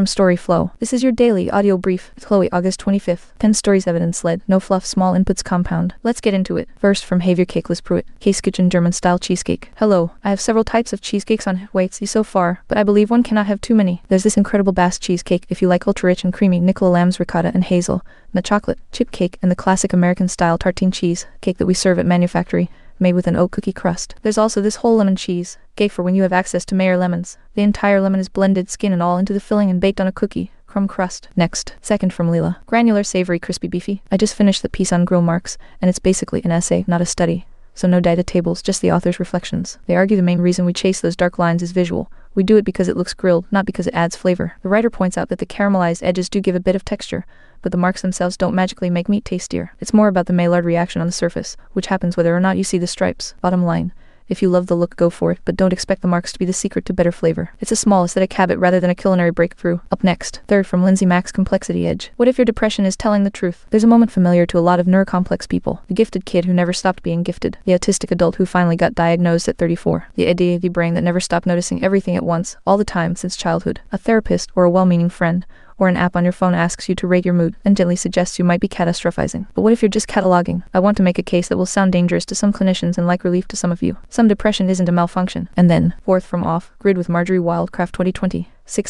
from Storyflow. This is your daily audio brief with Chloe, August 25th. 10 stories evidence-led, no fluff, small inputs compound. Let's get into it. First, from Javier Cakeless Pruitt, Case Kitchen German-style cheesecake. Hello, I have several types of cheesecakes on Waitsi so far, but I believe one cannot have too many. There's this incredible Basque cheesecake if you like ultra-rich and creamy Nicola Lamb's ricotta and hazel, nut chocolate, chip cake, and the classic American-style tartine cheese cake that we serve at Manufactory, made with an oat cookie crust. There's also this whole lemon cheese cake for when you have access to Mayer lemons. The entire lemon is blended skin and all into the filling and baked on a cookie crumb crust. Next, second from Leela, granular savory crispy beefy. I just finished the piece on grill marks, and it's basically an essay, not a study. So no data tables, just the author's reflections. They argue the main reason we chase those dark lines is visual. We do it because it looks grilled, not because it adds flavor. The writer points out that the caramelized edges do give a bit of texture, but the marks themselves don't magically make meat tastier. It's more about the Maillard reaction on the surface, which happens whether or not you see the stripes. Bottom line, if you love the look, go for it, but don't expect the marks to be the secret to better flavor. It's a small aesthetic habit rather than a culinary breakthrough. Up next, third from Lindsay Mack's Complexity Edge. What if your depression is telling the truth? There's a moment familiar to a lot of neurocomplex people. The gifted kid who never stopped being gifted. The autistic adult who finally got diagnosed at 34. The ADHD brain that never stopped noticing everything at once, all the time since childhood. A therapist or a well-meaning friend or an app on your phone asks you to rate your mood and gently suggests you might be catastrophizing. But what if you're just cataloging? I want to make a case that will sound dangerous to some clinicians and like relief to some of you. Some depression isn't a malfunction. And then, fourth from Off Grid with Marjorie Wildcraft 2020.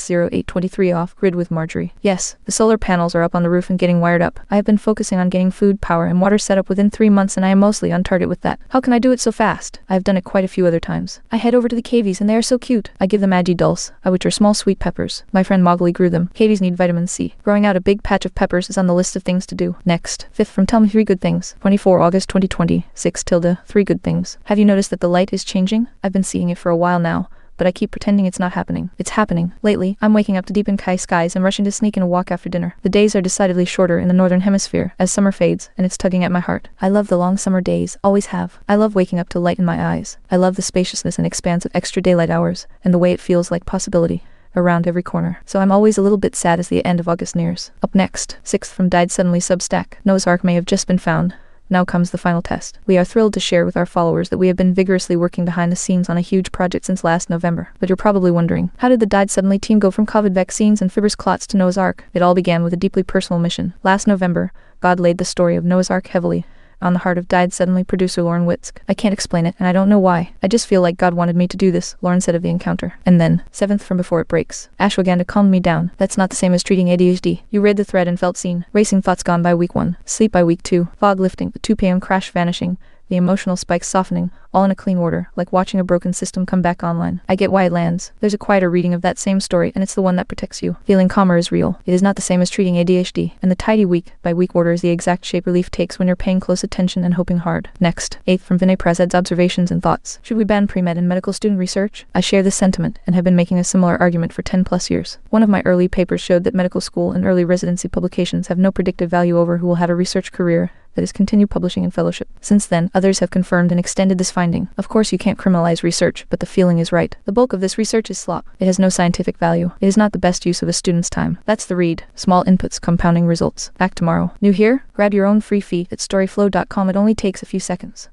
60823 Off Grid with Marjorie. Yes, the solar panels are up on the roof and getting wired up. I have been focusing on getting food, power, and water set up within 3 months, and I am mostly on target with that. How can I do it so fast? I have done it quite a few other times. I head over to the cavies and they are so cute. I give them Agi dulce, which are small sweet peppers. My friend Mowgli grew them. Cavies need vitamin C. Growing out a big patch of peppers is on the list of things to do. Next, fifth from Tell Me 3 Good Things. 24 August 2020. 6 3 Good Things. Have you noticed that the light is changing? I've been seeing it for a while now, but I keep pretending it's not happening. It's happening. Lately, I'm waking up to deep in Kai skies and rushing to sneak in a walk after dinner. The days are decidedly shorter in the northern hemisphere as summer fades, and it's tugging at my heart. I love the long summer days, always have. I love waking up to light in my eyes. I love the spaciousness and expanse of extra daylight hours, and the way it feels like possibility around every corner. So I'm always a little bit sad as the end of August nears. Up next, sixth from Died Suddenly Substack. Noah's Ark may have just been found. Now comes the final test. We are thrilled to share with our followers that we have been vigorously working behind the scenes on a huge project since last November. But you're probably wondering, how did the Died Suddenly team go from COVID vaccines and fibrous clots to Noah's Ark? It all began with a deeply personal mission. Last November, God laid the story of Noah's Ark heavily on the heart of Died Suddenly producer Lauren Witzk. I can't explain it, and I don't know why. I just feel like God wanted me to do this, Lauren said of the encounter. And then, seventh from Before It Breaks. Ashwagandha calmed me down. That's not the same as treating ADHD. You read the thread and felt seen. Racing thoughts gone by week 1. Sleep by week 2. Fog lifting. The 2 p.m. crash vanishing. The emotional spikes softening, all in a clean order, like watching a broken system come back online. I get why it lands. There's a quieter reading of that same story, and it's the one that protects you. Feeling calmer is real. It is not the same as treating ADHD, and the tidy week-by-week order is the exact shape relief takes when you're paying close attention and hoping hard. Next, eighth from Vinay Prasad's Observations and Thoughts. Should we ban pre-med and medical student research? I share this sentiment, and have been making a similar argument for 10 plus years. One of my early papers showed that medical school and early residency publications have no predictive value over who will have a research career that is continue publishing and fellowship. Since then, others have confirmed and extended this finding. Of course, you can't criminalize research, but the feeling is right. The bulk of this research is slop. It has no scientific value. It is not the best use of a student's time. That's the read. Small inputs, compounding results. Back tomorrow. New here? Grab your own free feed at storyflow.com. It only takes a few seconds.